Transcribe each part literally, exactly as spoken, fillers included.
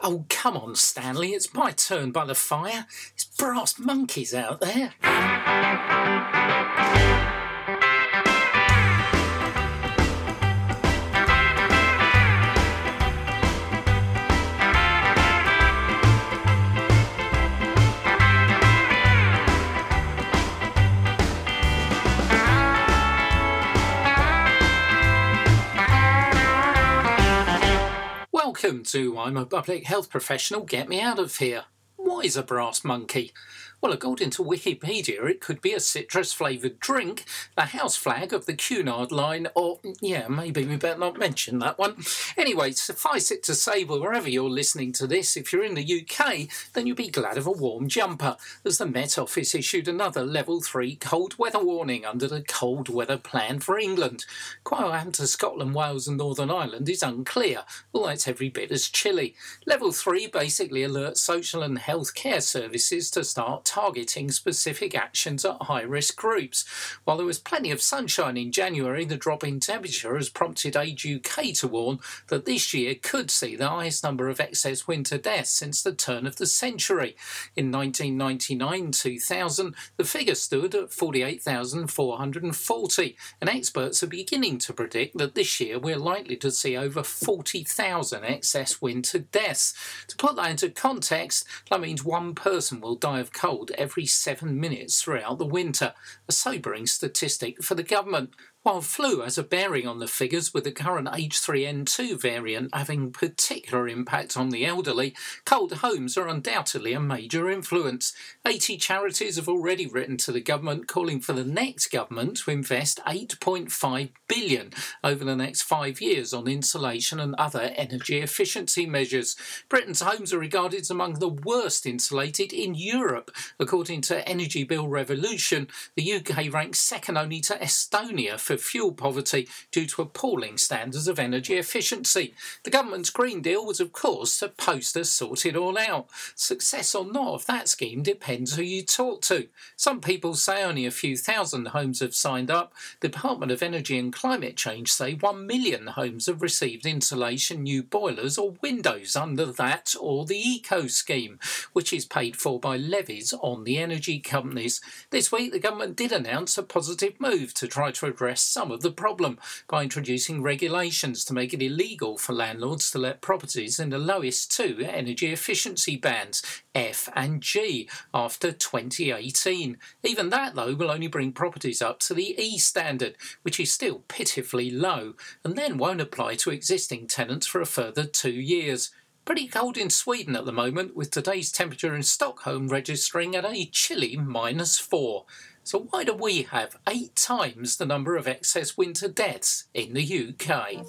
Oh, come on, Stanley, it's my turn by the fire. It's brass monkeys out there. Welcome to I'm a Public Health Professional, Get Me Out of Here. What is a brass monkey? Well, according to Wikipedia, it could be a citrus-flavoured drink, the house flag of the Cunard line, or, yeah, maybe we better not mention that one. Anyway, suffice it to say, well, wherever you're listening to this, if you're in the U K, then you'll be glad of a warm jumper, as the Met Office issued another Level three cold weather warning under the cold weather plan for England. Quite what happened to Scotland, Wales and Northern Ireland is unclear, although it's every bit as chilly. Level three basically alerts social and health care services to start targeting specific actions at high-risk groups. While there was plenty of sunshine in January, the drop in temperature has prompted Age U K to warn that this year could see the highest number of excess winter deaths since the turn of the century. In nineteen ninety-nine two thousand, the figure stood at forty-eight thousand four hundred forty, and experts are beginning to predict that this year we're likely to see over forty thousand excess winter deaths. To put that into context, that means one person will die of cold every seven minutes throughout the winter, a sobering statistic for the government. While flu has a bearing on the figures, with the current H three N two variant having particular impact on the elderly, cold homes are undoubtedly a major influence. eighty charities have already written to the government calling for the next government to invest eight point five billion dollars over the next five years on insulation and other energy efficiency measures. Britain's homes are regarded as among the worst insulated in Europe. According to Energy Bill Revolution, the U K ranks second only to Estonia for fuel poverty due to appalling standards of energy efficiency. The government's Green Deal was, of course, supposed to sort it all out. Success or not of that scheme depends who you talk to. Some people say only a few thousand homes have signed up. The Department of Energy and Climate Change say one million homes have received insulation, new boilers or windows under that or the Eco Scheme, which is paid for by levies on the energy companies. This week, the government did announce a positive move to try to address some of the problem by introducing regulations to make it illegal for landlords to let properties in the lowest two energy efficiency bands, F and G, after twenty eighteen. Even that, though, will only bring properties up to the E standard, which is still pitifully low, and then won't apply to existing tenants for a further two years. Pretty cold in Sweden at the moment, with today's temperature in Stockholm registering at a chilly minus four. So why do we have eight times the number of excess winter deaths in the U K?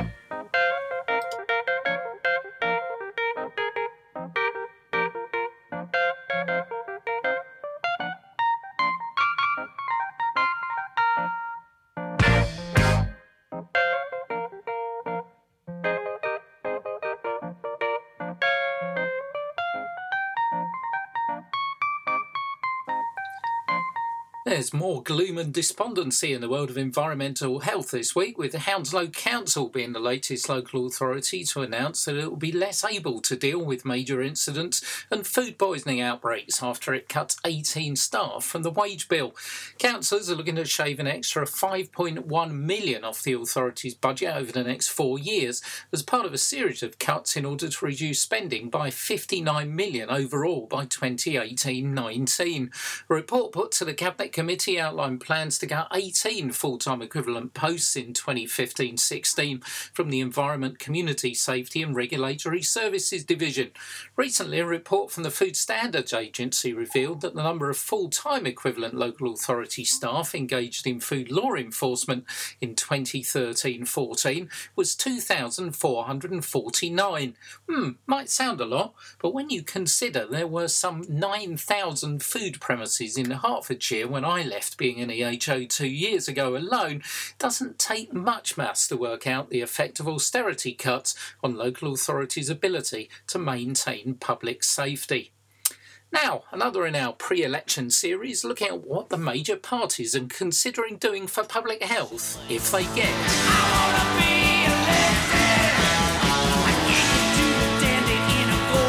There's more gloom and despondency in the world of environmental health this week, with Hounslow Council being the latest local authority to announce that it will be less able to deal with major incidents and food poisoning outbreaks after it cuts eighteen staff from the wage bill. Councillors are looking to shave an extra five point one million dollars off the authority's budget over the next four years as part of a series of cuts in order to reduce spending by fifty-nine million dollars overall by twenty eighteen nineteen. A report put to the Cabinet Committee outlined plans to cut eighteen full-time equivalent posts in twenty fifteen sixteen from the Environment, Community Safety and Regulatory Services Division. Recently, a report from the Food Standards Agency revealed that the number of full-time equivalent local authority staff engaged in food law enforcement in twenty thirteen fourteen was two thousand four hundred forty-nine. Hmm, might sound a lot, but when you consider there were some nine thousand food premises in Hertfordshire when I left being an E H O two years ago alone, it doesn't take much maths to work out the effect of austerity cuts on local authorities' ability to maintain public safety. Now, another in our pre-election series looking at what the major parties are considering doing for public health if they get. I wanna be elected. I can't get to the dandy in a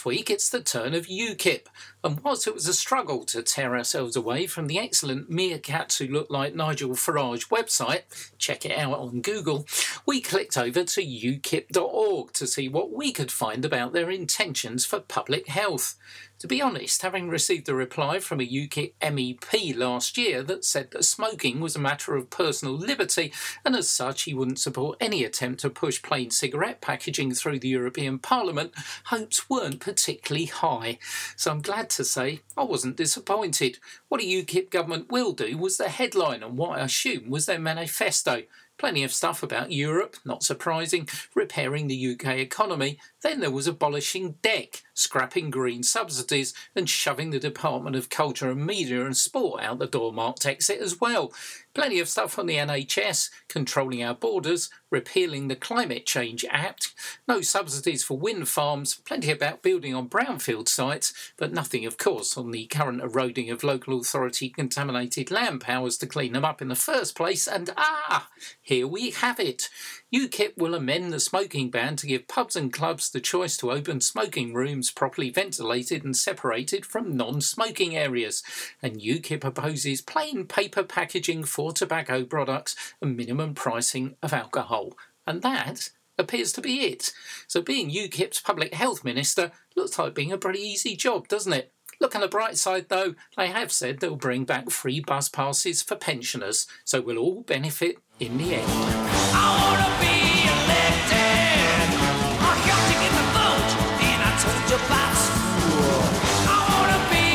week it's the turn of UKIP, and whilst it was a struggle to tear ourselves away from the excellent meerkats who look like Nigel Farage website, check it out on Google, we clicked over to ukip dot org to see what we could find about their intentions for public health. To be honest, having received a reply from a UKIP M E P last year that said that smoking was a matter of personal liberty and as such he wouldn't support any attempt to push plain cigarette packaging through the European Parliament, hopes weren't particularly high. So I'm glad to say I wasn't disappointed. What a UKIP government will do was the headline on what I assume was their manifesto. Plenty of stuff about Europe, not surprising, repairing the U K economy. Then there was abolishing D E C, scrapping green subsidies and shoving the Department of Culture and Media and Sport out the door marked exit as well. Plenty of stuff on the N H S, controlling our borders, repealing the Climate Change Act, no subsidies for wind farms, plenty about building on brownfield sites, but nothing, of course, on the current eroding of local authority contaminated land powers to clean them up in the first place. And ah, here we have it. UKIP will amend the smoking ban to give pubs and clubs the choice to open smoking rooms properly ventilated and separated from non-smoking areas. And UKIP opposes plain paper packaging for tobacco products and minimum pricing of alcohol. And that appears to be it. So being UKIP's public health minister looks like being a pretty easy job, doesn't it? Look on the bright side though, they have said they'll bring back free bus passes for pensioners, so we'll all benefit in the end. I wanna be elected. I got to get the vote, and I told you about school. I wanna be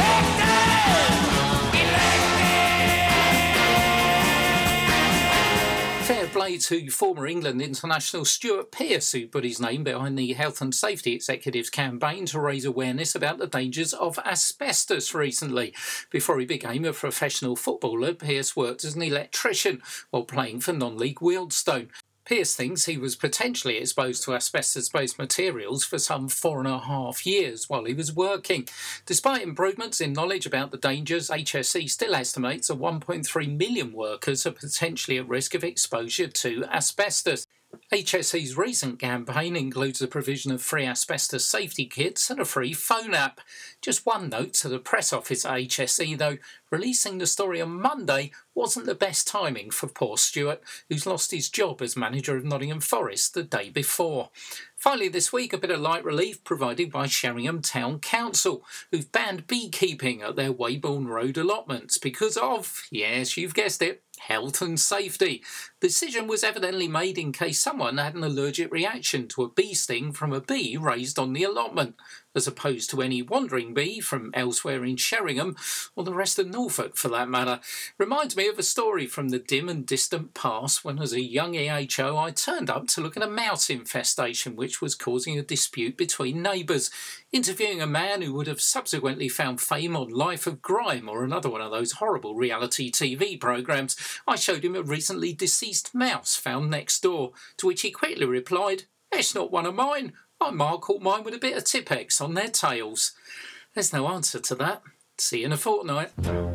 elected. Elected. Fair play to former England international Stuart Pearce, who put his name behind the Health and Safety Executive's campaign to raise awareness about the dangers of asbestos recently. Before he became a professional footballer, Pearce worked as an electrician while playing for non-league Wealdstone. Pearce thinks he was potentially exposed to asbestos-based materials for some four and a half years while he was working. Despite improvements in knowledge about the dangers, H S E still estimates that one point three million workers are potentially at risk of exposure to asbestos. H S E's recent campaign includes the provision of free asbestos safety kits and a free phone app. Just one note to the press office at H S E though, releasing the story on Monday wasn't the best timing for poor Stuart, who's lost his job as manager of Nottingham Forest the day before. Finally this week, a bit of light relief provided by Sheringham Town Council, who've banned beekeeping at their Weybourne Road allotments because of, yes, you've guessed it, health and safety. The decision was evidently made in case someone had an allergic reaction to a bee sting from a bee raised on the allotment, as opposed to any wandering bee from elsewhere in Sheringham, or the rest of Norfolk for that matter. Reminds me of a story from the dim and distant past when as a young E H O I turned up to look at a mouse infestation which was causing a dispute between neighbours. Interviewing a man who would have subsequently found fame on Life of Grime or another one of those horrible reality T V programmes, I showed him a recently deceased mouse found next door, to which he quickly replied, "It's not one of mine. My ma caught mine with a bit of Tipex on their tails." There's no answer to that. See you in a fortnight.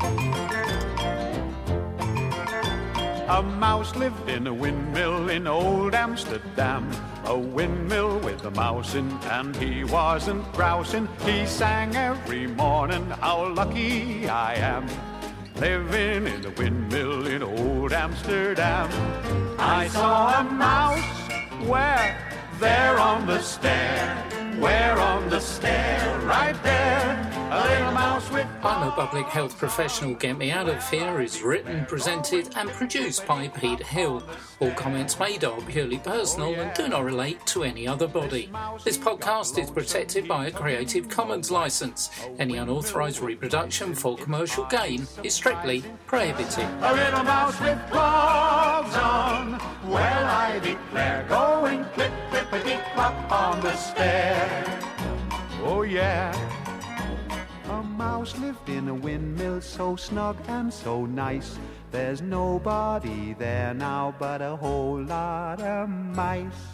A mouse lived in a windmill in old Amsterdam. A windmill with a mouse in, and he wasn't grousing. He sang every morning, how lucky I am, living in a windmill in old Amsterdam. I saw a mouse, where? There on the stair. Where on the stair? Right there. A little mouse with... I'm a Public Health Professional. Get Me Out of Here is written, presented and produced by Pete Hill. All comments made are purely personal and do not relate to any other body. This podcast is protected by a Creative Commons licence. Any unauthorised reproduction for commercial gain is strictly prohibited. A little mouse with gloves on. Well, I declare, going clip, clippity-clop on the stair. Oh, yeah. A mouse lived in a windmill so snug and so nice. There's nobody there now but a whole lot of mice.